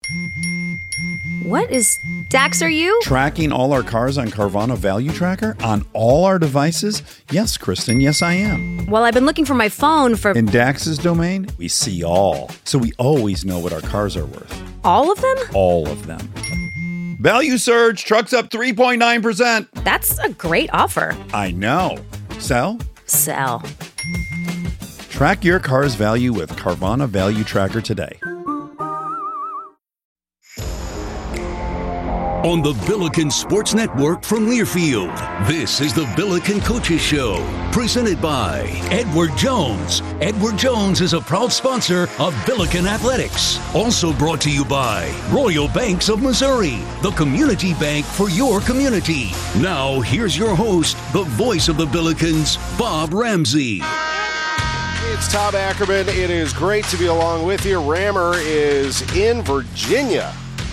What is... Dax, are you? Tracking all our cars on Carvana Value Tracker on all our devices? Yes, Kristen, yes I am. Well, I've been looking for my phone for... In Dax's domain, we see all. So we always know what our cars are worth. All of them? All of them. Value surge, trucks up 3.9%. That's a great offer. I know. Sell? Sell. Track your car's value with Carvana Value Tracker today. On the Billiken Sports Network from Learfield, this is the Billiken Coaches Show, presented by Edward Jones. Edward Jones is a proud sponsor of Billiken Athletics. Also brought to you by Royal Banks of Missouri, the community bank for your community. Now, here's your host, the voice of the Billikens, Bob Ramsey. It's Tom Ackerman. It is great to be along with you. Rammer is in Virginia.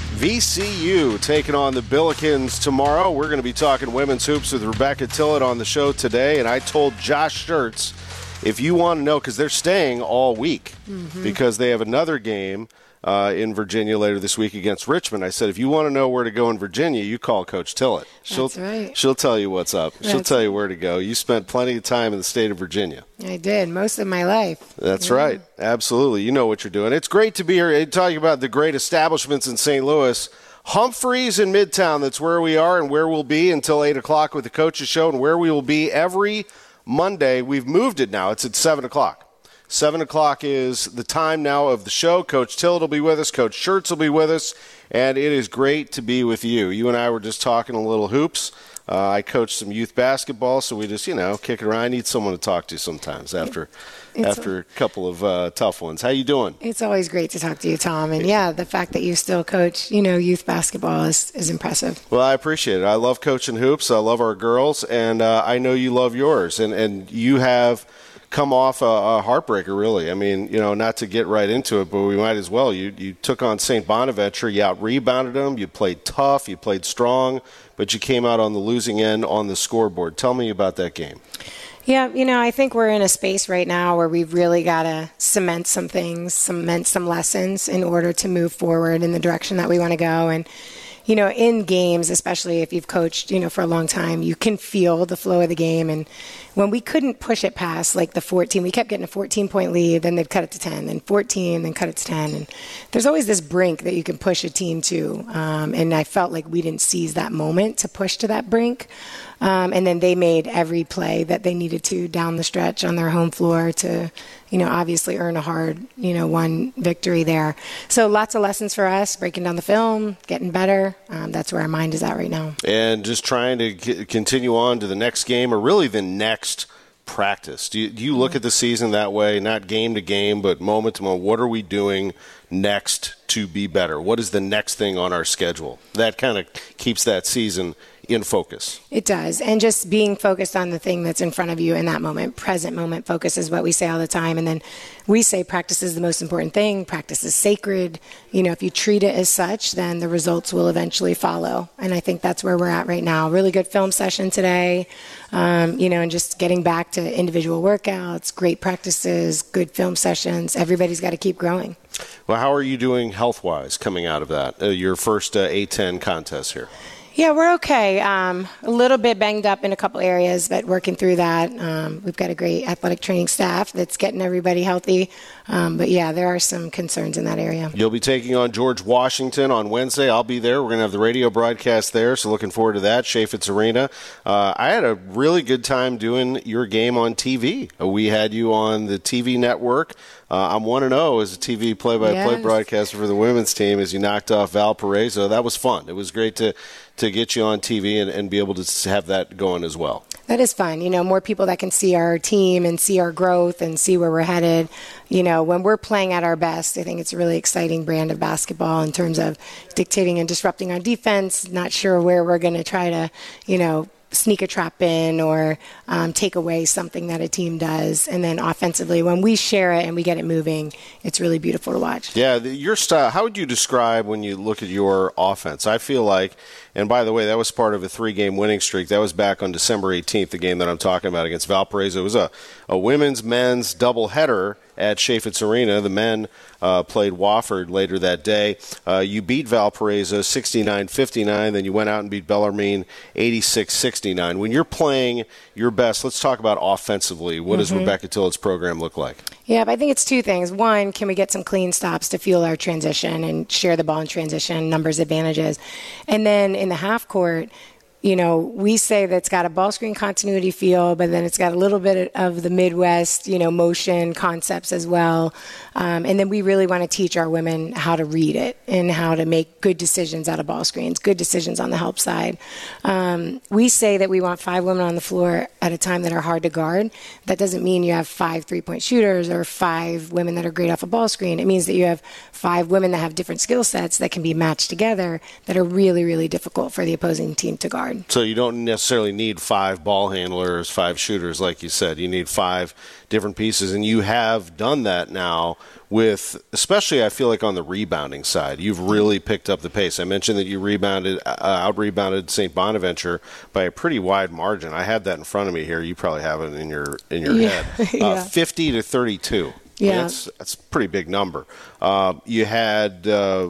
VCU taking on the Billikens tomorrow. We're going to be talking women's hoops with Rebecca Tillett on the show today. And I told Josh Schertz, if you want to know, because they're staying all week because they have another game in Virginia later this week against Richmond. I said, if you want to know where to go in Virginia, you call Coach Tillett. That's right. She'll tell you what's up. She'll tell you where to go. You spent plenty of time in the state of Virginia. I did, most of my life. That's right. Absolutely. You know what you're doing. It's great to be here talking about the great establishments in St. Louis. Humphreys in Midtown, that's where we are and where we'll be until 8 o'clock with the Coaches Show, and where we will be every Monday. We've moved it now. It's at 7 o'clock. 7 o'clock is the time now of the show. Coach Tillett will be with us. Coach Schertz will be with us. And it is great to be with you. You and I were just talking a little hoops. I coached some youth basketball, so we just, kick it around. I need someone to talk to sometimes after a couple of tough ones. How you doing? It's always great to talk to you, Tom. And, the fact that you still coach, youth basketball is impressive. Well, I appreciate it. I love coaching hoops. I love our girls, and I know you love yours. And you have come off a heartbreaker, really. I mean, not to get right into it, but we might as well. You took on St. Bonaventure. You out-rebounded them. You played tough. You played strong, but you came out on the losing end on the scoreboard. Tell me about that game. Yeah, I think we're in a space right now where we've really got to cement some things, cement some lessons in order to move forward in the direction that we want to go. And in games, especially if you've coached, for a long time, you can feel the flow of the game. And when we couldn't push it past, like the 14, we kept getting a 14-point lead, then they'd cut it to 10, then 14, then cut it to 10. And there's always this brink that you can push a team to. And I felt like we didn't seize that moment to push to that brink. And then they made every play that they needed to down the stretch on their home floor to, obviously earn a hard, won victory there. So lots of lessons for us, breaking down the film, getting better. That's where our mind is at right now. And just trying to continue on to the next game, or really the next practice. Do you look at the season that way, not game to game, but moment to moment? What are we doing next to be better? What is the next thing on our schedule? That kind of keeps that season in focus. It does. And just being focused on the thing that's in front of you in that moment. Present moment focus is what we say all the time. And then we say practice is the most important thing. Practice is sacred. If you treat it as such, then the results will eventually follow. And I think that's where we're at right now. Really good film session today. And just getting back to individual workouts, great practices, good film sessions. Everybody's got to keep growing. Well, how are you doing health-wise coming out of that? Your first A10 contest here. Yeah, we're okay. A little bit banged up in a couple areas, but working through that. We've got a great athletic training staff that's getting everybody healthy. But, there are some concerns in that area. You'll be taking on George Washington on Wednesday. I'll be there. We're going to have the radio broadcast there, so looking forward to that, Chaffetz Arena. I had a really good time doing your game on TV. We had you on the TV network. I'm 1-0 as a TV play-by-play broadcaster for the women's team as you knocked off Valparaiso. That was fun. It was great to get you on TV and be able to have that going as well. That is fun. More people that can see our team and see our growth and see where we're headed. When we're playing at our best, I think it's a really exciting brand of basketball in terms of dictating and disrupting on defense, not sure where we're going to try to, sneak a trap in or take away something that a team does. And then offensively, when we share it and we get it moving, it's really beautiful to watch. Yeah, your style, how would you describe when you look at your offense? I feel like, and by the way, that was part of a 3-game winning streak. That was back on December 18th, the game that I'm talking about against Valparaiso. It was a women's, men's doubleheader, at Chaffetz Arena. The men played Wofford later that day. You beat Valparaiso 69-59, then you went out and beat Bellarmine 86-69. When you're playing your best, let's talk about offensively. What does Rebecca Tillett's program look like? Yeah, but I think it's two things. One, can we get some clean stops to fuel our transition and share the ball in transition, numbers advantages? And then in the half court, we say that it's got a ball screen continuity feel, but then it's got a little bit of the Midwest, motion concepts as well. And then we really want to teach our women how to read it and how to make good decisions out of ball screens, good decisions on the help side. We say that we want 5 women on the floor at a time that are hard to guard. That doesn't mean you have 5 3-point shooters or 5 women that are great off a ball screen. It means that you have 5 women that have different skill sets that can be matched together that are really, really difficult for the opposing team to guard. So you don't necessarily need 5 ball handlers, 5 shooters, like you said. You need 5 different pieces, and you have done that now with, especially I feel like on the rebounding side. You've really picked up the pace. I mentioned that you out-rebounded St. Bonaventure by a pretty wide margin. I had that in front of me here. You probably have it in your head. 50-32. Yeah. That's a pretty big number. You had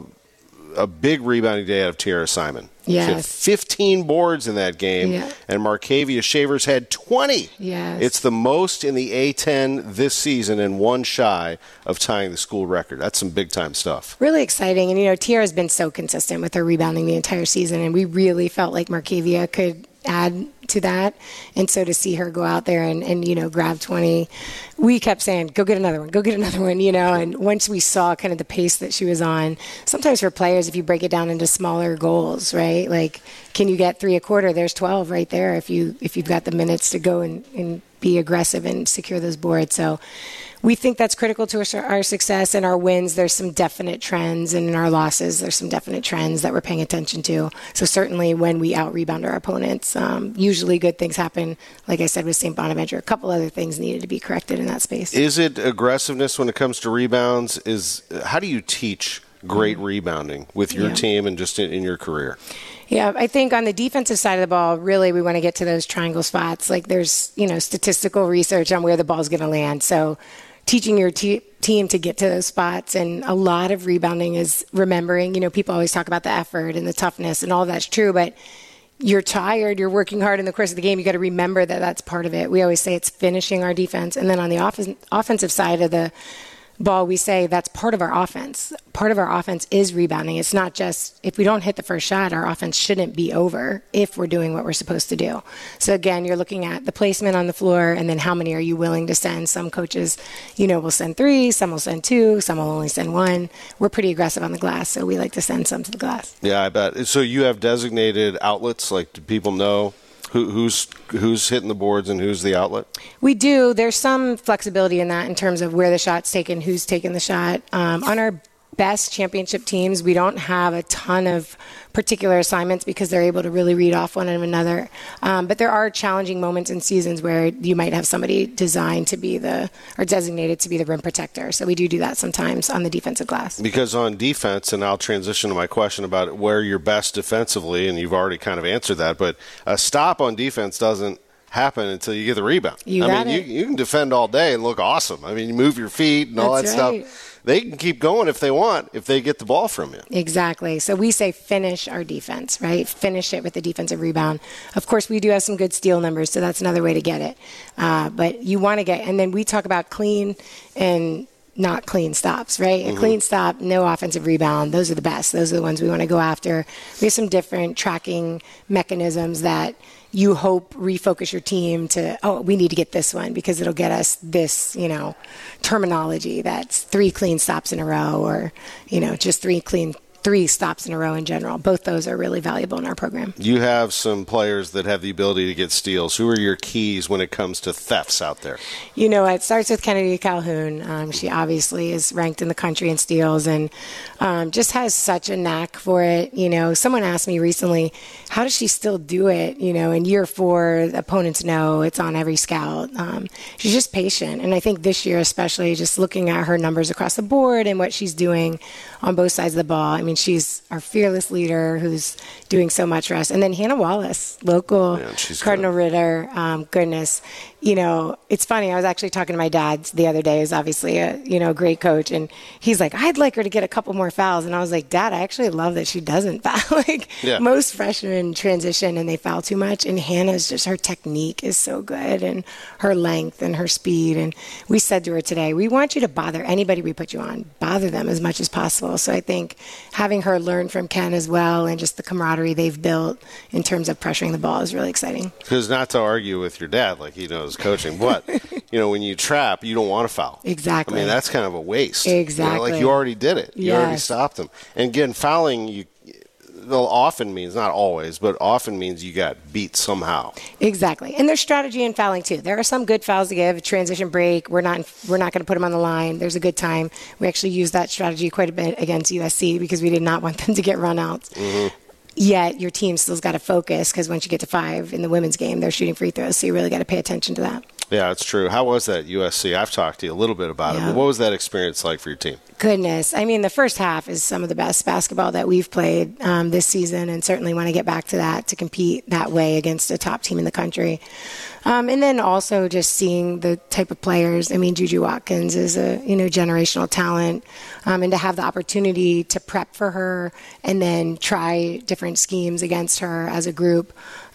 a big rebounding day out of Tiara Simon. Yes. She had 15 boards in that game, and Markavia Shavers had 20. Yes. It's the most in the A-10 this season and one shy of tying the school record. That's some big-time stuff. Really exciting. And, Tiara's been so consistent with her rebounding the entire season, and we really felt like Markavia could add to that. And so to see her go out there and grab 20, we kept saying, go get another one, and once we saw kind of the pace that she was on, sometimes for players, if you break it down into smaller goals, right? Like, can you get 3 a quarter? There's 12 right there if you've got the minutes to go and be aggressive and secure those boards. So we think that's critical to our success and our wins. There's some definite trends, and in our losses, there's some definite trends that we're paying attention to. So certainly when we out-rebound our opponents, usually good things happen. Like I said, with St. Bonaventure, a couple other things needed to be corrected in that space. Is it aggressiveness when it comes to rebounds? How do you teach great rebounding with your team and just in your career? Yeah, I think on the defensive side of the ball, really we want to get to those triangle spots. Like there's, statistical research on where the ball's going to land. So teaching your team to get to those spots, and a lot of rebounding is remembering. People always talk about the effort and the toughness, and all that's true, but you're tired, you're working hard in the course of the game, you got to remember that that's part of it. We always say it's finishing our defense, and then on the offensive side of the ball, we say that's part of our offense. Part of our offense is rebounding. It's not just, if we don't hit the first shot, our offense shouldn't be over if we're doing what we're supposed to do. So again, you're looking at the placement on the floor, and then how many are you willing to send? Some coaches, will send 3, some will send 2, some will only send 1. We're pretty aggressive on the glass, so we like to send some to the glass. Yeah, I bet. So you have designated outlets, like do people know who's hitting the boards and who's the outlet? We do. There's some flexibility in that in terms of where the shot's taken, who's taking the shot. On our best championship teams, we don't have a ton of particular assignments because they're able to really read off one another. But there are challenging moments in seasons where you might have somebody designed to be or designated to be the rim protector. So we do that sometimes on the defensive glass. Because on defense, and I'll transition to my question about where you're best defensively, and you've already kind of answered that, but a stop on defense doesn't happen until you get the rebound. You can defend all day and look awesome. You move your feet and all that stuff. They can keep going if they want, if they get the ball from you. Exactly. So we say finish our defense, right? Finish it with the defensive rebound. Of course, we do have some good steal numbers, so that's another way to get it. But you want to get, and then we talk about clean and not clean stops, right? A clean stop, no offensive rebound. Those are the best. Those are the ones we want to go after. We have some different tracking mechanisms that you hope refocus your team to, we need to get this one because it'll get us this, terminology that's 3 clean stops in a row, or, just 3 stops in a row in general. Both those are really valuable in our program. You have some players that have the ability to get steals. Who are your keys when it comes to thefts out there? It starts with Kennedy Calhoun. She obviously is ranked in the country in steals and just has such a knack for it. Someone asked me recently, how does she still do it? In year 4, the opponents know it's on every scout. She's just patient. And I think this year especially, just looking at her numbers across the board and what she's doing on both sides of the ball, she's our fearless leader who's doing so much for us. And then Hannah Wallace, local Cardinal Ritter, goodness. It's funny. I was actually talking to my dad the other day, who's obviously a great coach, and he's like, I'd like her to get a couple more fouls. And I was like, Dad, I actually love that she doesn't foul. Most freshmen transition and they foul too much. And Hannah's just, her technique is so good, and her length and her speed. And we said to her today, we want you to bother anybody we put you on, bother them as much as possible. So I think having her learn from Ken as well, and just the camaraderie they've built in terms of pressuring the ball is really exciting. Because not to argue with your dad, like he knows coaching, but when you trap, you don't want to foul. Exactly. I mean, that's kind of a waste. Exactly. You already did it. You already stopped them. And again, fouling, often means, not always, but often means you got beat somehow. Exactly. And there's strategy in fouling too. There are some good fouls to give, transition break. We're not going to put them on the line. There's a good time. We actually used that strategy quite a bit against USC because we did not want them to get run outs. Mm-hmm. Yet your team still's got to focus, because once you get to 5 in the women's game, they're shooting free throws. So you really got to pay attention to that. Yeah, it's true. How was that USC? I've talked to you a little bit about it, but what was that experience like for your team? Goodness. I mean, the first half is some of the best basketball that we've played this season, and certainly want to get back to that, to compete that way against a top team in the country. And then also just seeing the type of players. I mean, Juju Watkins is a generational talent, and to have the opportunity to prep for her and then try different schemes against her as a group,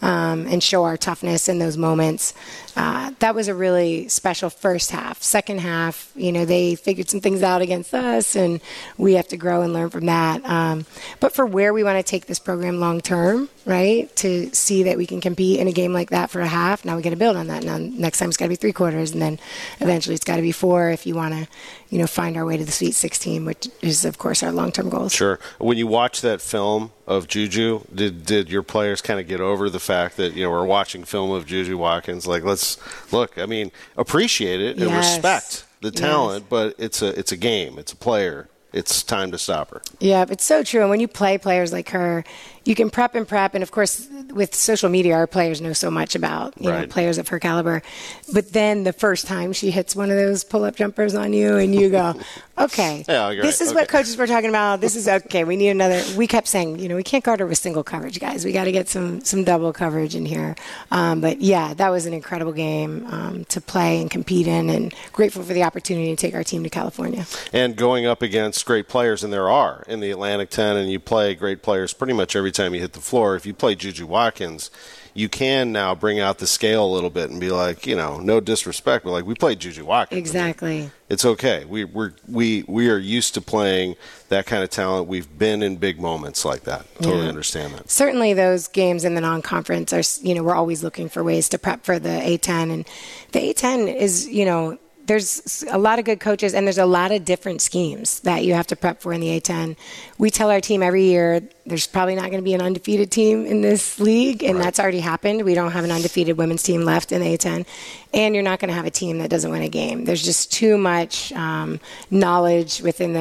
and show our toughness in those moments. That was a really special first half. Second half, they figured some things out against us, and we have to grow and learn from that. But for where we want to take this program long term, right, to see that we can compete in a game like that for a half, now we got to build on that. Now next time it's got to be 3 quarters, and then eventually it's got to be 4 if you want to, find our way to the Sweet 16, which is, of course, our long-term goals. Sure. When you watch that film of Juju, did your players kind of get over the fact that, we're watching film of Juju Watkins? Like, let's look, appreciate it and respect the talent, but it's a game. It's a player. It's time to stop her. Yeah, it's so true. And when you play players like her, you can prep. And, of course, with social media, our players know so much about players of her caliber. But then the first time she hits one of those pull-up jumpers on you, and you go, okay, this is what coaches were talking about. This is okay. We need another. We kept saying, we can't guard her with single coverage, guys. We got to get some double coverage in here. But, yeah, that was an incredible game to play and compete in, and grateful for the opportunity to take our team to California. And going up against great players, and there are in the Atlantic 10, and you play great players pretty much every time you hit the floor. If you play Juju Watkins, you can now bring out the scale a little bit and be like, no disrespect, but like, we played Juju Watkins. Exactly. It's okay. We are used to playing that kind of talent. We've been in big moments like that. Totally understand that. Certainly those games in the non-conference are, we're always looking for ways to prep for the A10. And the A10 is, there's a lot of good coaches, and there's a lot of different schemes that you have to prep for in the A10. We tell our team every year there's probably not going to be an undefeated team in this league, and that's already happened. We don't have an undefeated women's team left in the A10, and you're not going to have a team that doesn't win a game. There's just too much knowledge within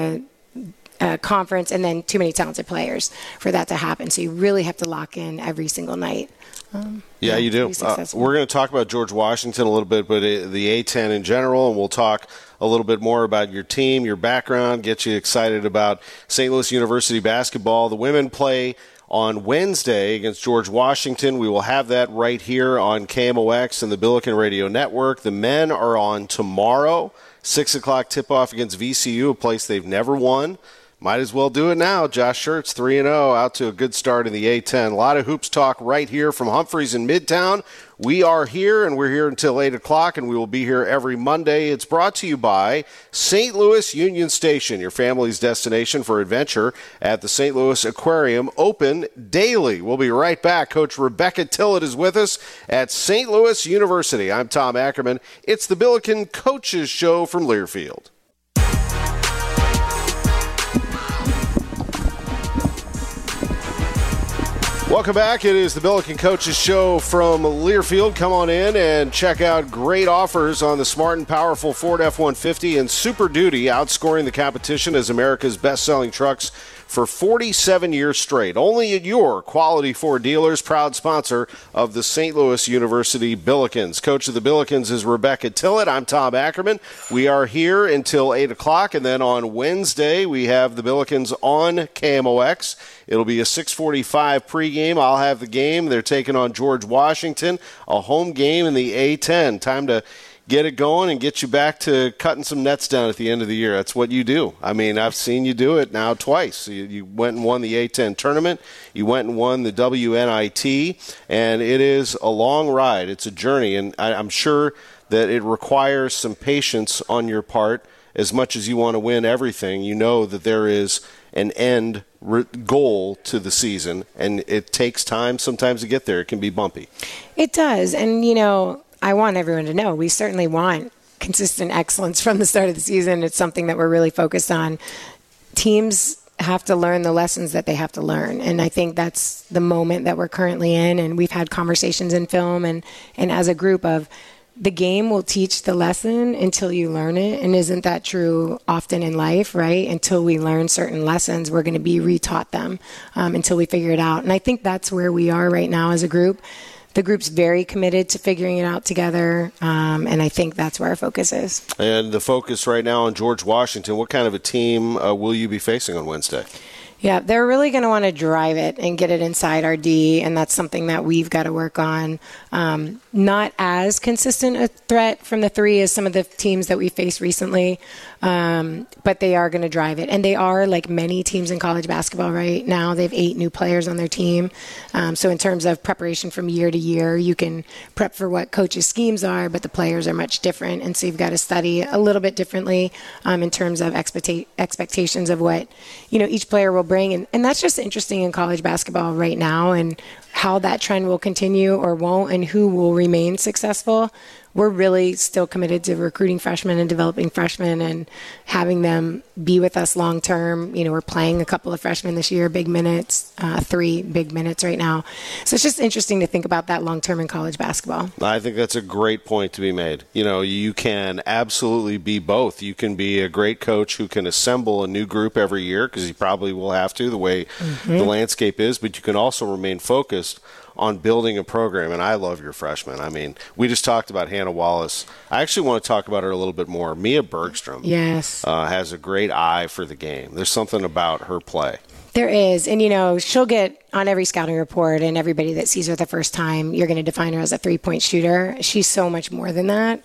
the conference, and then too many talented players for that to happen. So you really have to lock in every single night. Yeah, you do. We're going to talk about George Washington a little bit, but the A10 in general, and we'll talk a little bit more about your team, your background, get you excited about St. Louis University basketball. The women play on Wednesday against George Washington. We will have that right here on KMOX and the Billiken Radio Network. The men are on tomorrow, 6 o'clock tip-off against VCU, a place they've never won. Might as well do it now. Josh Schertz, 3-0, out to a good start in the A10. A lot of hoops talk right here from Humphreys in Midtown. We are here, and we're here until 8 o'clock, and we will be here every Monday. It's brought to you by St. Louis Union Station, your family's destination for adventure at the St. Louis Aquarium, open daily. We'll be right back. Coach Rebecca Tillett is with us at St. Louis University. I'm Tom Ackerman. It's the Billiken Coaches Show from Learfield. Welcome back. It is the Billiken Coaches Show from Learfield. Come on in and check out great offers on the smart and powerful Ford F-150 and Super Duty, outscoring the competition as America's best-selling trucks for 47 years straight. Only at your Quality Ford dealers, proud sponsor of the St. Louis University Billikens. Coach of the Billikens is Rebecca Tillett. I'm Tom Ackerman. We are here until 8 o'clock, and then on Wednesday we have the Billikens on KMOX. It'll be a 6:45 pregame. I'll have the game. They're taking on George Washington, a home game in the A-10. Time to get it going and get you back to cutting some nets down at the end of the year. That's what you do. I mean, I've seen you do it now twice. You went and won the A-10 tournament. You went and won the WNIT, and it is a long ride. It's a journey, and I'm sure that it requires some patience on your part. As much as you want to win everything, you know that there is an end goal to the season, and it takes time sometimes to get there. It can be bumpy. It does, and, you know, I want everyone to know we certainly want consistent excellence from the start of the season. It's something that we're really focused on. Teams have to learn the lessons that they have to learn, and I think that's the moment that we're currently in, and we've had conversations in film and as a group of the game will teach the lesson until you learn it, and isn't that true often in life, right? Until we learn certain lessons, we're going to be retaught them until we figure it out, and I think that's where we are right now as a group. The group's very committed to figuring it out together, and I think that's where our focus is. And the focus right now on George Washington, what kind of a team will you be facing on Wednesday? Yeah, they're really going to want to drive it and get it inside our D, and that's something that we've got to work on. Not as consistent a threat from the three as some of the teams that we faced recently, but they are going to drive it. And they are, like many teams in college basketball right now, they have 8 new players on their team. So in terms of preparation from year to year, you can prep for what coaches' schemes are, but the players are much different. And so you've got to study a little bit differently in terms of expectations of what each player will bring. And that's just interesting in college basketball right now, and how that trend will continue or won't, and who will remain successful. We're really still committed to recruiting freshmen and developing freshmen and having them be with us long term. We're playing a couple of freshmen this year, big minutes, 3 big minutes right now. So it's just interesting to think about that long term in college basketball. I think that's a great point to be made. You can absolutely be both. You can be a great coach who can assemble a new group every year, because you probably will have to, the way the landscape is, but you can also remain focused on building a program, and I love your freshmen. I mean, we just talked about Hannah Wallace. I actually want to talk about her a little bit more. Mia Bergstrom has a great eye for the game. There's something about her play. There is, and she'll get on every scouting report, and everybody that sees her the first time, you're going to define her as a 3-point shooter. She's so much more than that,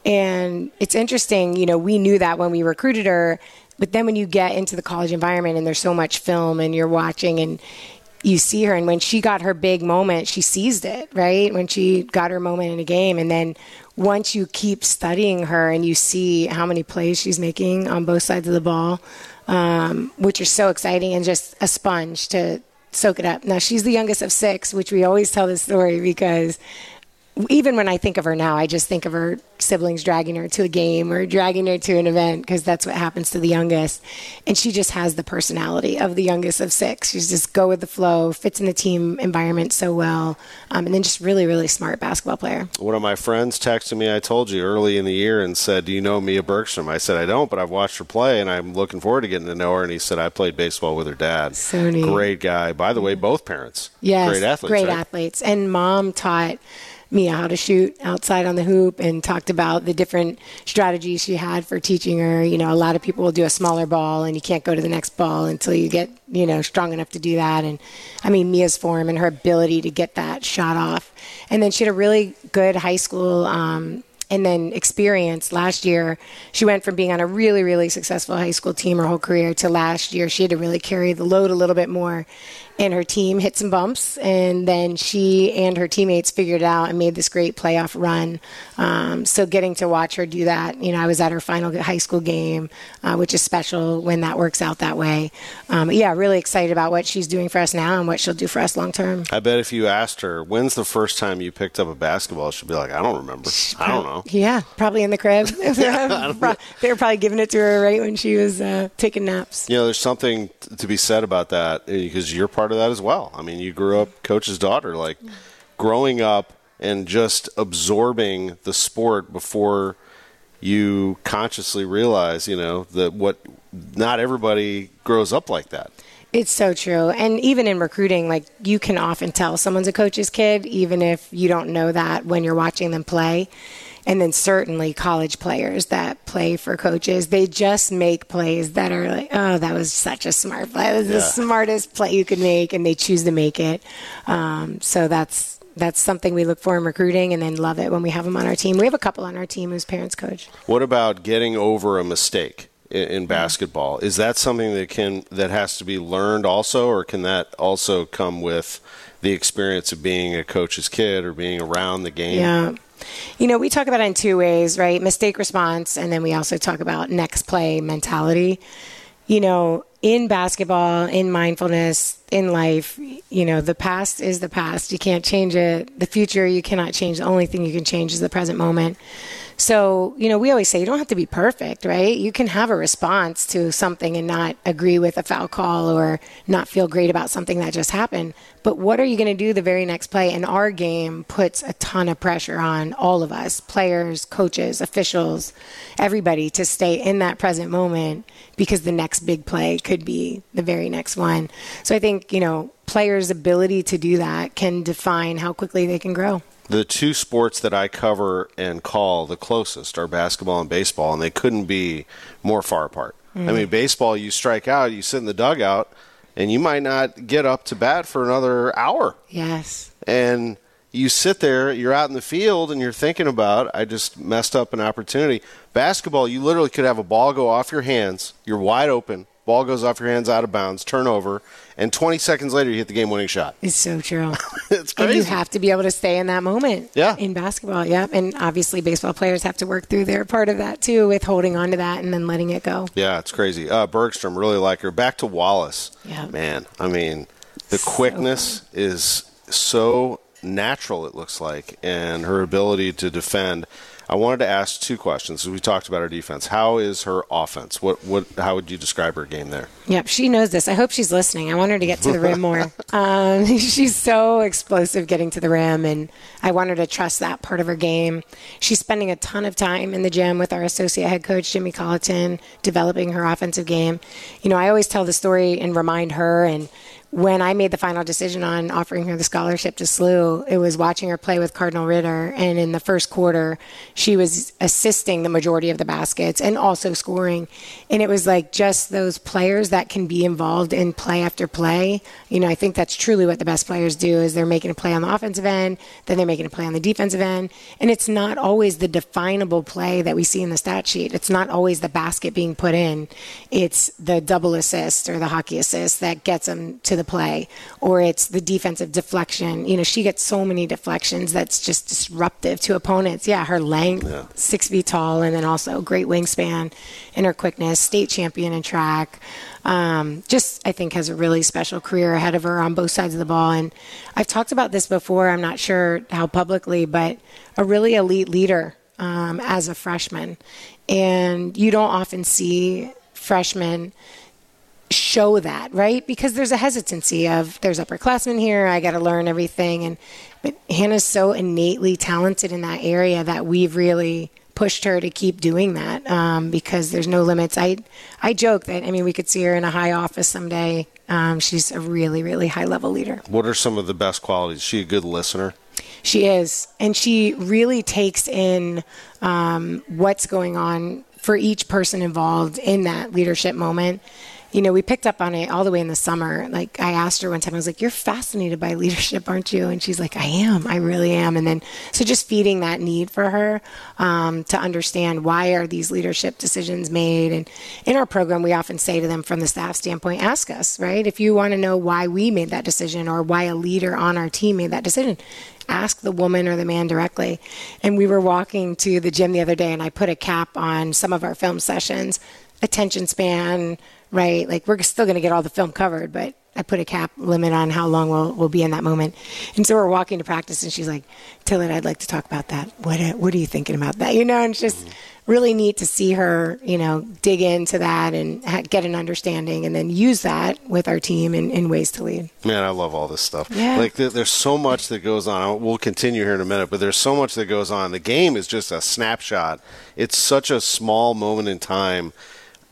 and it's interesting. We knew that when we recruited her, but then when you get into the college environment and there's so much film and you're watching and you see her, and when she got her big moment, she seized it, right? When she got her moment in a game. And then once you keep studying her and you see how many plays she's making on both sides of the ball, which are so exciting, and just a sponge to soak it up. Now, she's the youngest of 6, which we always tell this story, because even when I think of her now, I just think of her siblings dragging her to a game or dragging her to an event, because that's what happens to the youngest. And she just has the personality of the youngest of 6. She's just go with the flow, fits in the team environment so well, and then just really, really smart basketball player. One of my friends texted me, I told you, early in the year and said, do you know Mia Bergstrom? I said, I don't, but I've watched her play, and I'm looking forward to getting to know her. And he said, I played baseball with her dad. So neat. Great guy. By the way, both parents. Yes, great athletes. Great right? athletes. And mom taught Mia how to shoot outside on the hoop, and talked about the different strategies she had for teaching her. A lot of people will do a smaller ball, and you can't go to the next ball until you get, strong enough to do that. And I mean, Mia's form and her ability to get that shot off. And then she had a really good high school and then experience. Last year, she went from being on a really, really successful high school team her whole career to last year she had to really carry the load a little bit more. And her team hit some bumps, and then she and her teammates figured it out and made this great playoff run. So getting to watch her do that, I was at her final high school game, which is special when that works out that way. Really excited about what she's doing for us now and what she'll do for us long term. I bet if you asked her, when's the first time you picked up a basketball, she'll be like, I don't remember. I don't know. Yeah, probably in the crib. They were probably giving it to her right when she was taking naps. There's something to be said about that, because you're part of that as well. I mean, you grew up coach's daughter, like growing up and just absorbing the sport before you consciously realize, that not everybody grows up like that. It's so true. And even in recruiting, like, you can often tell someone's a coach's kid, even if you don't know that when you're watching them play. And then certainly college players that play for coaches, they just make plays that are like, oh, that was such a smart play. That was the smartest play you could make, and they choose to make it. So that's something we look for in recruiting, and then love it when we have them on our team. We have a couple on our team whose parents coach. What about getting over a mistake in basketball? Is that something that has to be learned also, or can that also come with the experience of being a coach's kid or being around the game? Yeah. We talk about it in two ways, right? Mistake response, and then we also talk about next play mentality. In basketball, in mindfulness, in life, the past is the past. You can't change it. The future, you cannot change. The only thing you can change is the present moment. So, we always say you don't have to be perfect, right? You can have a response to something and not agree with a foul call or not feel great about something that just happened. But what are you going to do the very next play? And our game puts a ton of pressure on all of us, players, coaches, officials, everybody, to stay in that present moment, because the next big play could be the very next one. So I think, players' ability to do that can define how quickly they can grow. The two sports that I cover and call the closest are basketball and baseball, and they couldn't be more far apart. I mean, baseball, you strike out, you sit in the dugout, and you might not get up to bat for another hour. Yes. And you sit there, you're out in the field, and you're thinking about, I just messed up an opportunity. Basketball, you literally could have a ball go off your hands, you're wide open, ball goes off your hands out of bounds, turnover, and 20 seconds later you hit the game-winning shot. It's so true. It's crazy. And you have to be able to stay in that moment in basketball. Yeah. And obviously baseball players have to work through their part of that too, with holding on to that and then letting it go. Yeah, it's crazy. Bergstrom, really like her. Back to Wallace. Yeah. Man, I mean, the quickness is so natural, it looks like, and her ability to defend. I wanted to ask two questions. We talked about her defense. How is her offense? How would you describe her game there? Yep, she knows this. I hope she's listening. I want her to get to the rim more. She's so explosive getting to the rim, and I want her to trust that part of her game. She's spending a ton of time in the gym with our associate head coach, Jimmy Colleton, developing her offensive game. I always tell the story and remind her, and when I made the final decision on offering her the scholarship to SLU, it was watching her play with Cardinal Ritter. And in the first quarter, she was assisting the majority of the baskets and also scoring. And it was like just those players that can be involved in play after play. I think that's truly what the best players do, is they're making a play on the offensive end, then they're making a play on the defensive end. And it's not always the definable play that we see in the stat sheet. It's not always the basket being put in. It's the double assist or the hockey assist that gets them to the play, or it's the defensive deflection. She gets so many deflections that's just disruptive to opponents. Yeah, her length, 6 feet tall, and then also great wingspan, and her quickness, state champion in track. I think has a really special career ahead of her on both sides of the ball. And I've talked about this before, I'm not sure how publicly, but a really elite leader as a freshman. And you don't often see freshmen show that, right? Because there's a hesitancy of, there's upperclassmen here, I got to learn everything. But Hannah's so innately talented in that area that we've really pushed her to keep doing that, because there's no limits. I joke that, we could see her in a high office someday. She's a really, really high-level leader. What are some of the best qualities? Is she a good listener? She is. And she really takes in what's going on for each person involved in that leadership moment. We picked up on it all the way in the summer. Like, I asked her one time, I was like, you're fascinated by leadership, aren't you? And she's like, I am. I really am. And then, so just feeding that need for her to understand, why are these leadership decisions made? And in our program, we often say to them from the staff standpoint, ask us, right? If you want to know why we made that decision or why a leader on our team made that decision, ask the woman or the man directly. And we were walking to the gym the other day, and I put a cap on some of our film sessions, attention span, right? Like, we're still going to get all the film covered, but I put a cap limit on how long we'll be in that moment. And so we're walking to practice, and she's like, Tillett, I'd like to talk about that. What are you thinking about that? And it's just really neat to see her, dig into that and get an understanding, and then use that with our team in ways to lead. Man, I love all this stuff. Yeah. Like, there's so much that goes on. We'll continue here in a minute, but there's so much that goes on. The game is just a snapshot. It's such a small moment in time.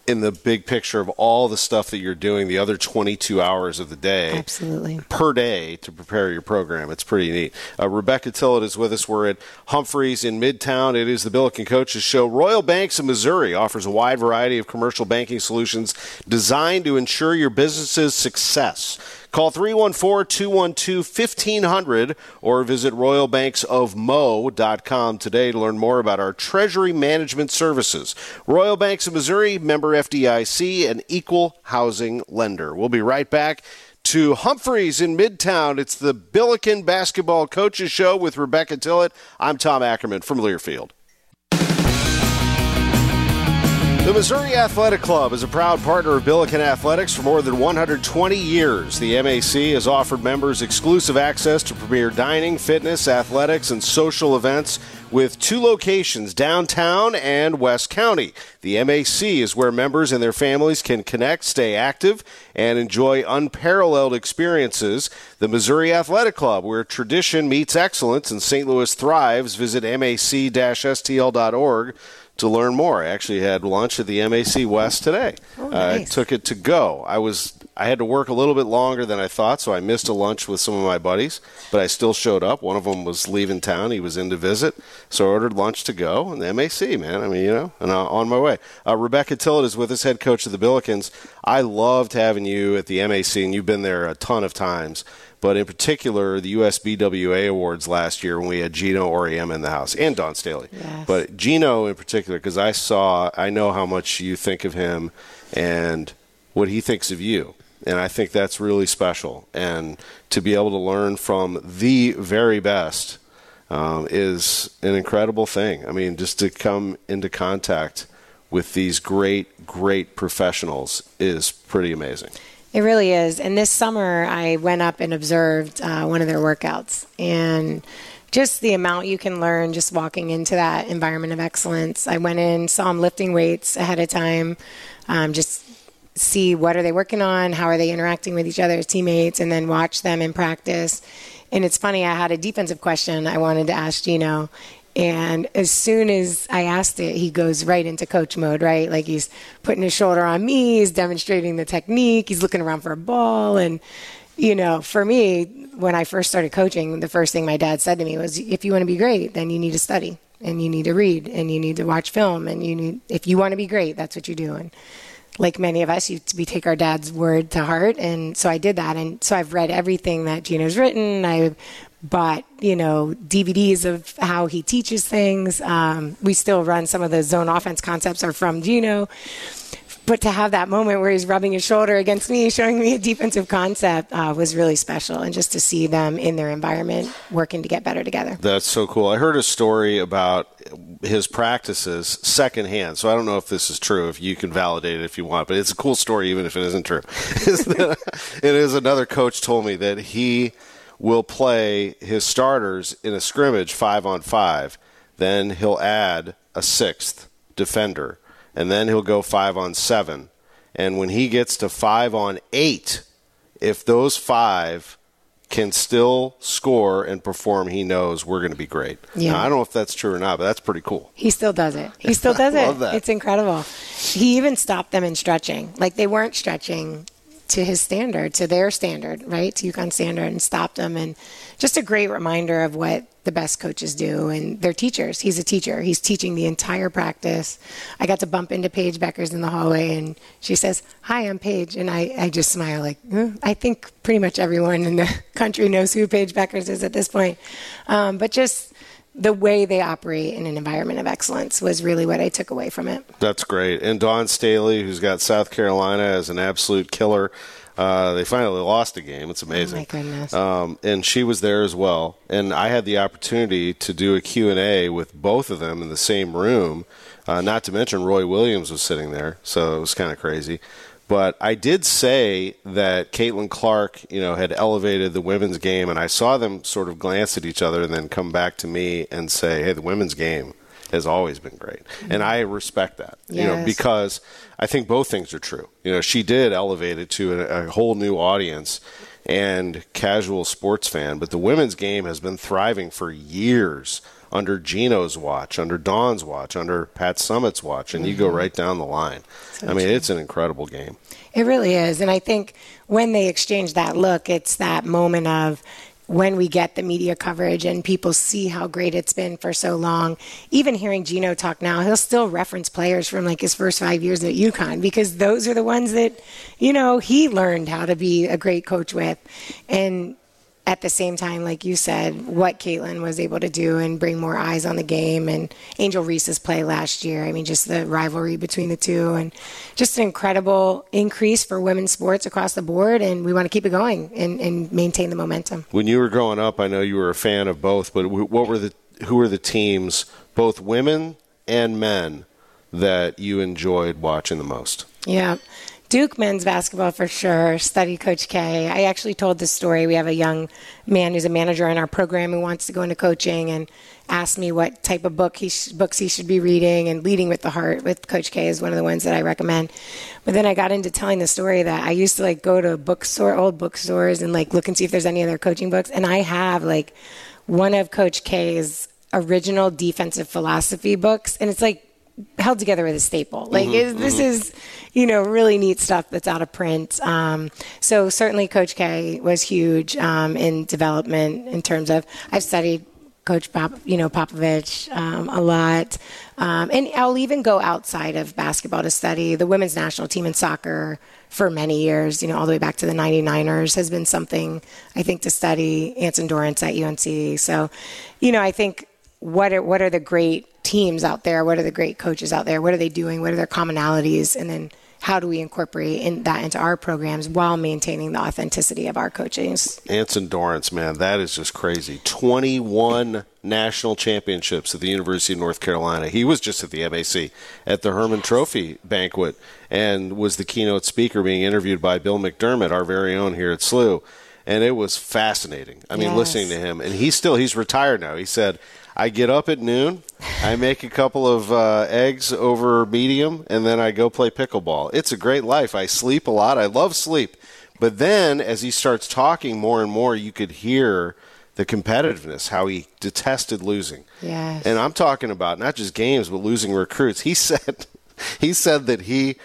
in the big picture of all the stuff that you're doing the other 22 hours of the day. Absolutely. Per day to prepare your program. It's pretty neat. Rebecca Tillett is with us. We're at Humphreys in Midtown. It is the Billiken Coaches Show. Royal Banks of Missouri offers a wide variety of commercial banking solutions designed to ensure your business's success. Call 314-212-1500 or visit royalbanksofmo.com today to learn more about our treasury management services. Royal Banks of Missouri, member FDIC, and equal housing lender. We'll be right back to Humphreys in Midtown. It's the Billiken Basketball Coaches Show with Rebecca Tillett. I'm Tom Ackerman from Learfield. The Missouri Athletic Club is a proud partner of Billiken Athletics for more than 120 years. The MAC has offered members exclusive access to premier dining, fitness, athletics, and social events with 2 locations, downtown and West County. The MAC is where members and their families can connect, stay active, and enjoy unparalleled experiences. The Missouri Athletic Club, where tradition meets excellence and St. Louis thrives. Visit mac-stl.org. to learn more. I actually had lunch at the MAC West today. Oh, nice. I took it to go. I had to work a little bit longer than I thought, so I missed a lunch with some of my buddies, but I still showed up. One of them was leaving town. He was in to visit, so I ordered lunch to go. And the MAC, man, and on my way. Rebecca Tillett is with us, head coach of the Billikens. I loved having you at the MAC, and you've been there a ton of times. But in particular, the USBWA Awards last year when we had Gino Auriemma in the house and Don Staley. Yes. But Gino in particular, because I know how much you think of him and what he thinks of you. And I think that's really special. And to be able to learn from the very best is an incredible thing. I mean, just to come into contact with these great, great professionals is pretty amazing. It really is. And this summer, I went up and observed one of their workouts. And just the amount you can learn just walking into that environment of excellence. I went in, saw them lifting weights ahead of time, just see what are they working on, how are they interacting with each other as teammates, and then watch them in practice. And it's funny, I had a defensive question I wanted to ask Gino. And as soon as I asked it, he goes right into coach mode, right? Like he's putting his shoulder on me, he's demonstrating the technique, he's looking around for a ball. And, for me, when I first started coaching, the first thing my dad said to me was, if you want to be great, then you need to study and you need to read and you need to watch film. And if you want to be great, that's what you do. And like many of us, we take our dad's word to heart. And so I did that. And so I've read everything that Gino's written. I bought, DVDs of how he teaches things. We still run some of the zone offense concepts are from Gino. But to have that moment where he's rubbing his shoulder against me, showing me a defensive concept was really special. And just to see them in their environment working to get better together. That's so cool. I heard a story about his practices secondhand. So I don't know if this is true, if you can validate it if you want. But it's a cool story even if it isn't true. It is another coach told me that he will play his starters in a scrimmage 5-on-5. Then he'll add a 6th defender. And then he'll go 5-on-7. And when he gets to 5-on-8, if those 5 can still score and perform, he knows we're going to be great. Yeah. Now, I don't know if that's true or not, but that's pretty cool. He still does it. He still does it. Love that. It's incredible. He even stopped them in stretching. Like they weren't stretching to his standard, to their standard, right? To UConn standard, and stopped them. And just a great reminder of what the best coaches do. And they're teachers. He's a teacher. He's teaching the entire practice. I got to bump into Paige Beckers in the hallway, and she says, "Hi, I'm Paige." And I just smile like, I think pretty much everyone in the country knows who Paige Beckers is at this point. But just the way they operate in an environment of excellence was really what I took away from it. That's great. And Dawn Staley, who's got South Carolina as an absolute killer. They finally lost a game. It's amazing. Oh, my goodness. And she was there as well. And I had the opportunity to do a Q&A with both of them in the same room. Not to mention Roy Williams was sitting there, so it was kind of crazy. But I did say that Caitlin Clark, had elevated the women's game, and I saw them sort of glance at each other and then come back to me and say, hey, the women's game has always been great. Mm-hmm. And I respect that, yes. Because I think both things are true. She did elevate it to a whole new audience. and casual sports fan, but the women's game has been thriving for years under Gino's watch, under Dawn's watch, under Pat Summitt's watch, and you go right down the line. So I mean, true. it's an incredible game. It really is. And I think when they exchange that look, it's that moment of when we get the media coverage and people see how great it's been for so long. Even hearing Gino talk now, he'll still reference players from like his first 5 years at UConn because those are the ones that, you know, he learned how to be a great coach with. And at the same time, like you said, what Caitlin was able to do and bring more eyes on the game, and Angel Reese's play last year. I mean, just the rivalry between the two, and just an incredible increase for women's sports across the board. And we want to keep it going and maintain the momentum. When you were growing up, I know you were a fan of both, but who were the teams, both women and men, that you enjoyed watching the most? Yeah. Duke men's basketball for sure. Studied Coach K. I actually told this story. We have a young man who's a manager in our program who wants to go into coaching and asked me what type of books he should be reading, and Leading with the Heart with Coach K is one of the ones that I recommend. But then I got into telling the story that I used to like go to old bookstores and like look and see if there's any other coaching books. And I have like one of Coach K's original defensive philosophy books, and it's like held together with a staple. Like this is, you know, really neat stuff that's out of print. So certainly Coach K was huge in development in terms of, I've studied Coach Popovich a lot. And I'll even go outside of basketball to study the women's national team in soccer for many years, you know, all the way back to the 99ers has been something I think to study. Anson Dorrance at UNC. So, you know, I think what are the great teams out there? What are the great coaches out there? What are they doing? What are their commonalities? And then how do we incorporate that into our programs while maintaining the authenticity of our coaches? Anson Dorrance, man, that is just crazy. 21 national championships at the University of North Carolina. He was just at the MAC at the Herman Trophy banquet and was the keynote speaker being interviewed by Bill McDermott, our very own here at SLU. And it was fascinating. I mean, listening to him. And he's retired now. He said, I get up at noon, I make a couple of eggs over medium, and then I go play pickleball. It's a great life. I sleep a lot. I love sleep. But then as he starts talking more and more, you could hear the competitiveness, how he detested losing. Yes. And I'm talking about not just games, but losing recruits. He said that he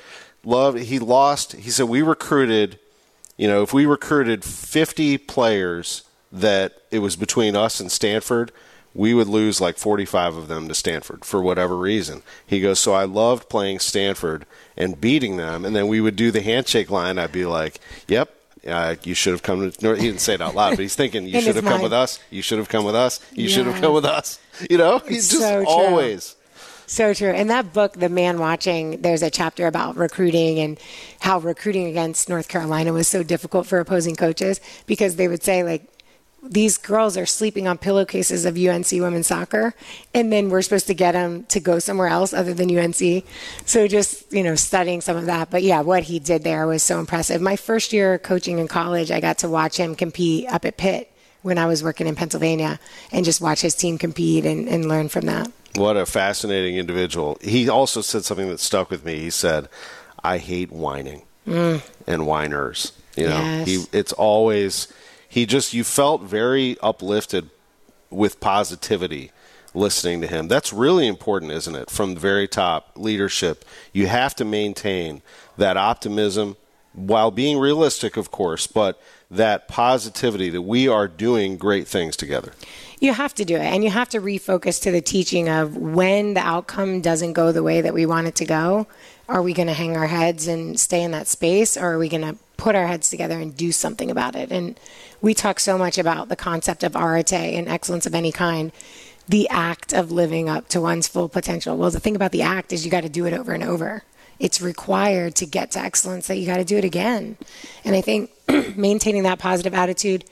lost. He said we recruited, you know, if we recruited 50 players that it was between us and Stanford, we would lose like 45 of them to Stanford for whatever reason. He goes, so I loved playing Stanford and beating them, and then we would do the handshake line. I'd be like, yep, you should have come to – he didn't say it out loud, but he's thinking, you should have come with us. You should have come with us. You should have come with us. You know, he's just so always – so true. In that book, The Man Watching, there's a chapter about recruiting and how recruiting against North Carolina was so difficult for opposing coaches because they would say, like, these girls are sleeping on pillowcases of UNC women's soccer, and then we're supposed to get them to go somewhere else other than UNC. So just, you know, studying some of that. But, yeah, what he did there was so impressive. My first year coaching in college, I got to watch him compete up at Pitt when I was working in Pennsylvania and just watch his team compete and learn from that. What a fascinating individual. He also said something that stuck with me. He said, I hate whining and whiners. You know, it's always... you felt very uplifted with positivity listening to him. That's really important, isn't it? From the very top, leadership. You have to maintain that optimism while being realistic, of course, but that positivity that we are doing great things together. You have to do it, and you have to refocus to the teaching of when the outcome doesn't go the way that we want it to go. Are we going to hang our heads and stay in that space, or are we going to put our heads together and do something about it? And we talk so much about the concept of arete and excellence of any kind, the act of living up to one's full potential. Well, the thing about the act is you got to do it over and over. It's required to get to excellence that you got to do it again. And I think maintaining that positive attitude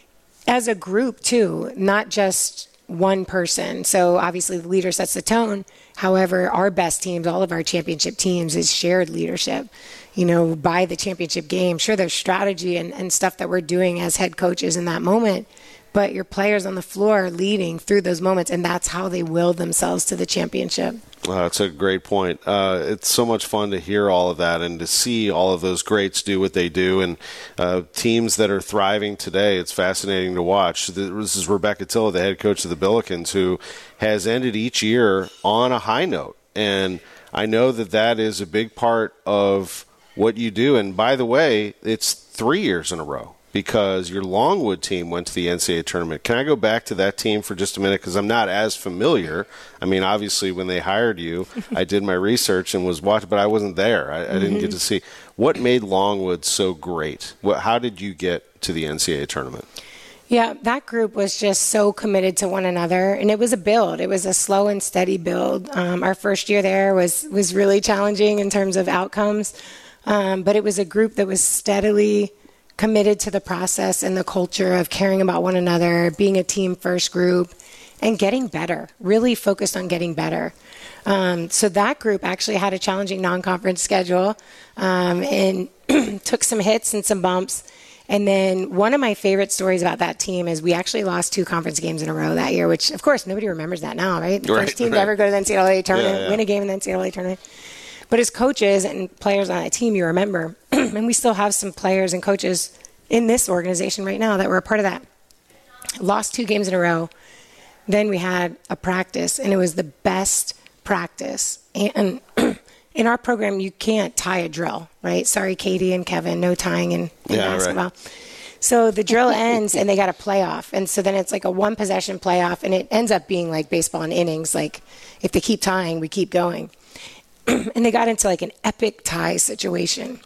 as a group too, not just one person. So obviously the leader sets the tone. However, our best teams, all of our championship teams, is shared leadership. You know, by the championship game, sure, there's strategy and stuff that we're doing as head coaches in that moment, but your players on the floor are leading through those moments, and that's how they will themselves to the championship. That's a great point. It's so much fun to hear all of that and to see all of those greats do what they do, and teams that are thriving today. It's fascinating to watch. This is Rebecca Tilla, the head coach of the Billikens, who has ended each year on a high note. And I know that is a big part of what you do. And by the way, it's 3 years in a row, because your Longwood team went to the NCAA tournament. Can I go back to that team for just a minute? Because I'm not as familiar. I mean, obviously, when they hired you, I did my research and was watching, but I wasn't there. I didn't get to see. What made Longwood so great? How did you get to the NCAA tournament? Yeah, that group was just so committed to one another, and it was a build. It was a slow and steady build. Our first year there was really challenging in terms of outcomes, but it was a group that was steadily committed to the process and the culture of caring about one another, being a team-first group, and getting better, really focused on getting better. So that group actually had a challenging non-conference schedule and took some hits and some bumps. And then one of my favorite stories about that team is we actually lost 2 conference games in a row that year, which, of course, nobody remembers that now, right? The first team to ever go to the NCAA tournament, win a game in the NCAA tournament. But as coaches and players on that team, you remember, and we still have some players and coaches in this organization right now that were a part of that. Lost 2 games in a row. Then we had a practice, and it was the best practice. And in our program, you can't tie a drill, right? Sorry, Katie and Kevin, no tying in basketball. Right. So the drill ends, and they got a playoff. And so then it's like a 1-possession playoff, and it ends up being like baseball in innings. Like, if they keep tying, we keep going. And they got into like an epic tie situation.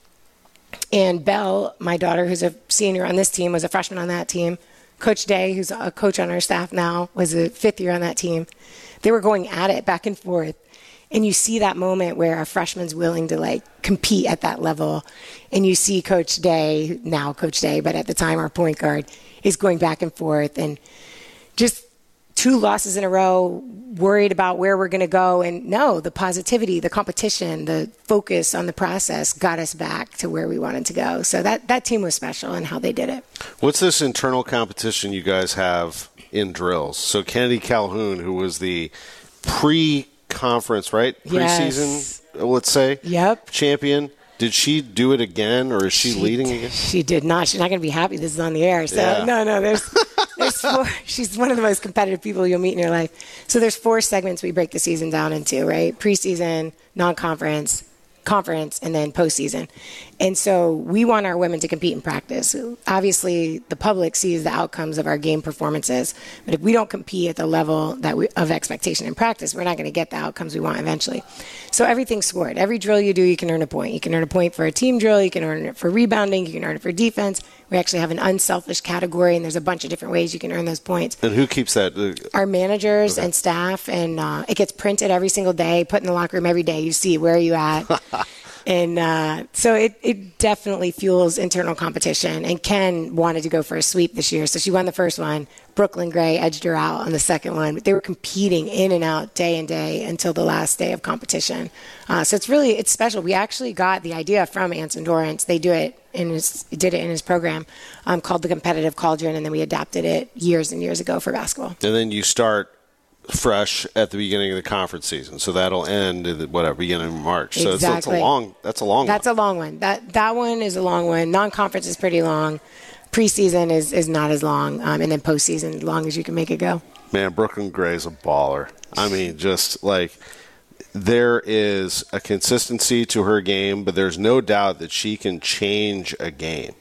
And Belle, my daughter, who's a senior on this team, was a freshman on that team. Coach Day, who's a coach on our staff now, was a 5th year on that team. They were going at it back and forth. And you see that moment where a freshman's willing to like compete at that level. And you see Coach Day, now Coach Day, but at the time our point guard, is going back and forth. And just 2 losses in a row, worried about where we're going to go. And no, the positivity, the competition, the focus on the process got us back to where we wanted to go. So that team was special in how they did it. What's this internal competition you guys have in drills? So Kennedy Calhoun, who was the pre-conference, right? Preseason, let's say, champion. Did she do it again, or is she leading again? She did not. She's not going to be happy this is on the air. So no, there's 4. She's one of the most competitive people you'll meet in your life. So there's 4 segments we break the season down into, right? Preseason, non-conference, conference, and then postseason. And so we want our women to compete in practice. Obviously, the public sees the outcomes of our game performances, but if we don't compete at the level of expectation in practice, we're not going to get the outcomes we want eventually. So everything's scored. Every drill you do, you can earn a point. You can earn a point for a team drill. You can earn it for rebounding. You can earn it for defense. We actually have an unselfish category, and there's a bunch of different ways you can earn those points. And who keeps that? Our managers and staff, and it gets printed every single day, put in the locker room every day. You see where are you at. And so it definitely fuels internal competition. And Ken wanted to go for a sweep this year, so she won the first one. Brooklyn Gray edged her out on the second one. But they were competing in and out day and day until the last day of competition. So it's special. We actually got the idea from Anson Dorrance. They did it in his program called the Competitive Cauldron, and then we adapted it years and years ago for basketball. And then you start fresh at the beginning of the conference season, so that'll end at beginning of March. So exactly. That's a long one. That's a long one. That one is a long one. Non-conference is pretty long. Preseason is not as long, and then postseason as long as you can make it go. Man, Brooklyn Gray is a baller. I mean, just like there is a consistency to her game, but there's no doubt that she can change a game.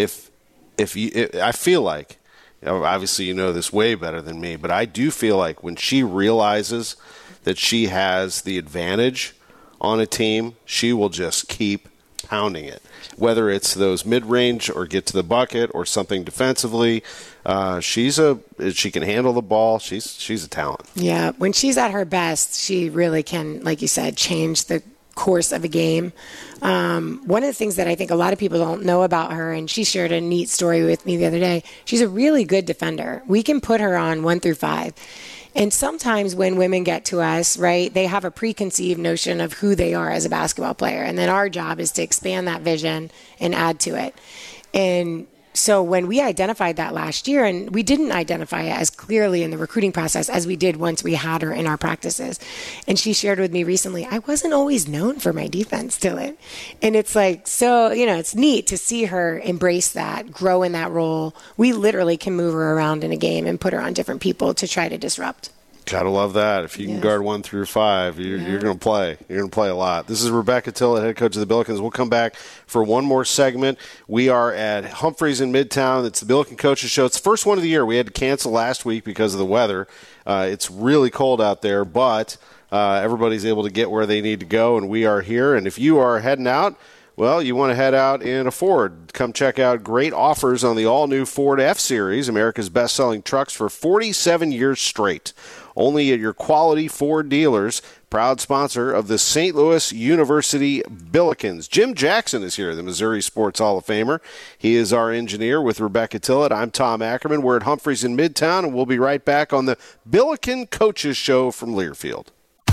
I feel like, obviously you know this way better than me, but I do feel like when she realizes that she has the advantage on a team, she will just keep pounding it. Whether it's those mid-range or get to the bucket or something defensively, she can handle the ball. She's a talent. Yeah, when she's at her best, she really can, like you said, change the course of a game. One of the things that I think a lot of people don't know about her, and she shared a neat story with me the other day, she's a really good defender. We can put her on 1 through 5. And sometimes when women get to us, right, they have a preconceived notion of who they are as a basketball player. And then our job is to expand that vision and add to it. And so when we identified that last year, and we didn't identify it as clearly in the recruiting process as we did once we had her in our practices. And she shared with me recently, I wasn't always known for my defense, Tillett. And it's like, so, it's neat to see her embrace that, grow in that role. We literally can move her around in a game and put her on different people to try to disrupt. Gotta love that. If you can guard 1 through 5, you're going to play. You're going to play a lot. This is Rebecca Tillett, head coach of the Billikens. We'll come back for one more segment. We are at Humphreys in Midtown. It's the Billiken Coaches Show. It's the first one of the year. We had to cancel last week because of the weather. It's really cold out there, but everybody's able to get where they need to go, and we are here. And if you are heading out, well, you want to head out in a Ford. Come check out great offers on the all-new Ford F-Series, America's best-selling trucks for 47 years straight. Only at your quality Ford dealers, proud sponsor of the St. Louis University Billikens. Jim Jackson is here, the Missouri Sports Hall of Famer. He is our engineer with Rebecca Tillett. I'm Tom Ackerman. We're at Humphreys in Midtown, and we'll be right back on the Billiken Coaches Show from Learfield.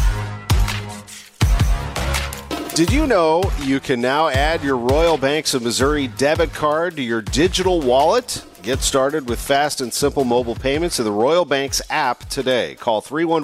Did you know you can now add your Royal Banks of Missouri debit card to your digital wallet? Get started with fast and simple mobile payments in the Royal Banks app today. Call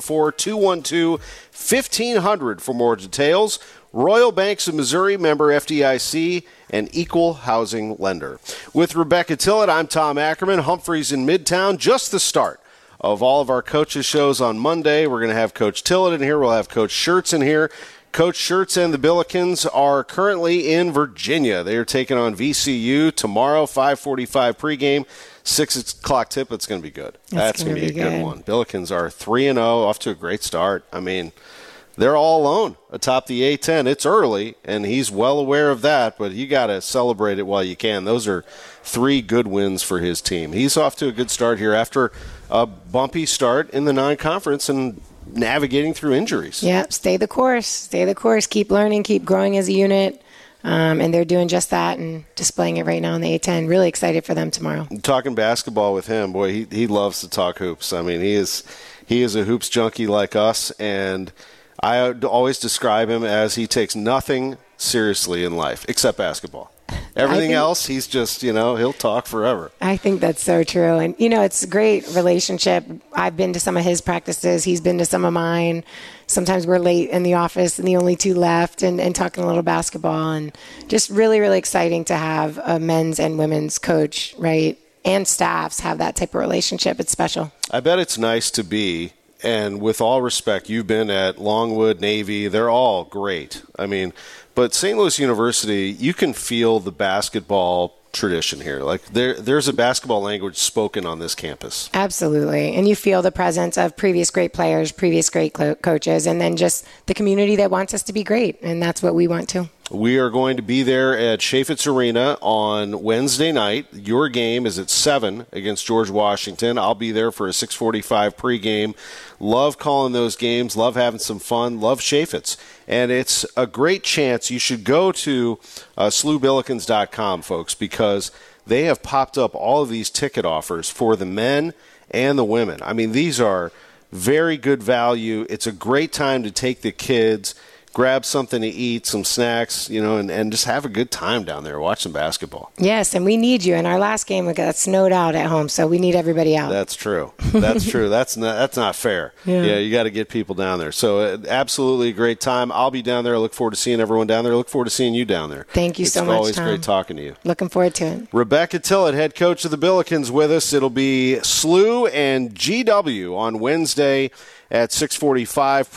314-212-1500 for more details. Royal Banks of Missouri, member FDIC, and equal housing lender. With Rebecca Tillett, I'm Tom Ackerman. Humphreys in Midtown, just the start of all of our coaches shows on Monday. We're going to have Coach Tillett in here. We'll have Coach Schertz in here. Coach Schertz and the Billikens are currently in Virginia. They are taking on VCU tomorrow, 5:45 pregame, 6 o'clock tip. It's going to be good. That's going to be a good one. Billikens are 3-0, off to a great start. I mean, they're all alone atop the A-10. It's early, and he's well aware of that, but you got to celebrate it while you can. Those are 3 good wins for his team. He's off to a good start here after a bumpy start in the non-conference and navigating through injuries. Yeah, stay the course. Keep learning, keep growing as a unit. And they're doing just that and displaying it right now in the A-10. Really excited for them tomorrow. Talking basketball with him, boy, he loves to talk hoops. I mean, he is a hoops junkie like us, and I always describe him as he takes nothing seriously in life except basketball. Everything else, he's just, he'll talk forever. I think that's so true. And, it's a great relationship. I've been to some of his practices. He's been to some of mine. Sometimes we're late in the office and the only 2 left and talking a little basketball. And just really, really exciting to have a men's and women's coach, right, and staffs have that type of relationship. It's special. I bet it's nice to be. And with all respect, you've been at Longwood, Navy. They're all great. I mean, but St. Louis University, you can feel the basketball tradition here. Like there's a basketball language spoken on this campus. Absolutely. And you feel the presence of previous great players, previous great coaches, and then just the community that wants us to be great. And that's what we want to. We are going to be there at Chaffetz Arena on Wednesday night. Your game is at 7 against George Washington. I'll be there for a 6:45 pregame. Love calling those games. Love having some fun. Love Chaffetz. And it's a great chance. You should go to SLUbillikens.com, folks, because they have popped up all of these ticket offers for the men and the women. I mean, these are very good value. It's a great time to take the kids, grab something to eat, some snacks, and just have a good time down there, watch some basketball. Yes, and we need you. In our last game, we got snowed out at home, so we need everybody out. That's true. That's true. That's not fair. Yeah, you got to get people down there. So absolutely a great time. I'll be down there. I look forward to seeing everyone down there. I look forward to seeing you down there. Thank you so much, It's always Tom. great talking to you. Looking forward to it. Rebecca Tillett, head coach of the Billikens, with us. It'll be SLU and GW on Wednesday at 6:45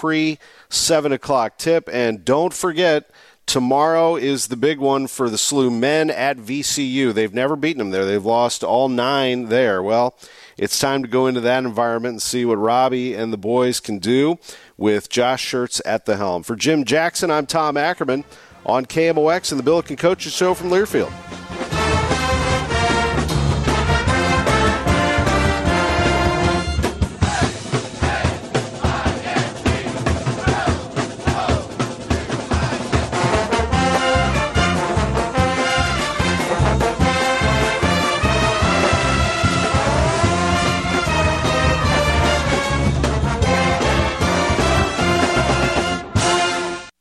7 o'clock tip. And don't forget, tomorrow is the big one for the SLU men at VCU. They've never beaten them there. They've lost all 9 there. Well, it's time to go into that environment and see what Robbie and the boys can do with Josh Schertz at the helm. For Jim Jackson, I'm Tom Ackerman on KMOX and the Billiken Coaches Show from Learfield.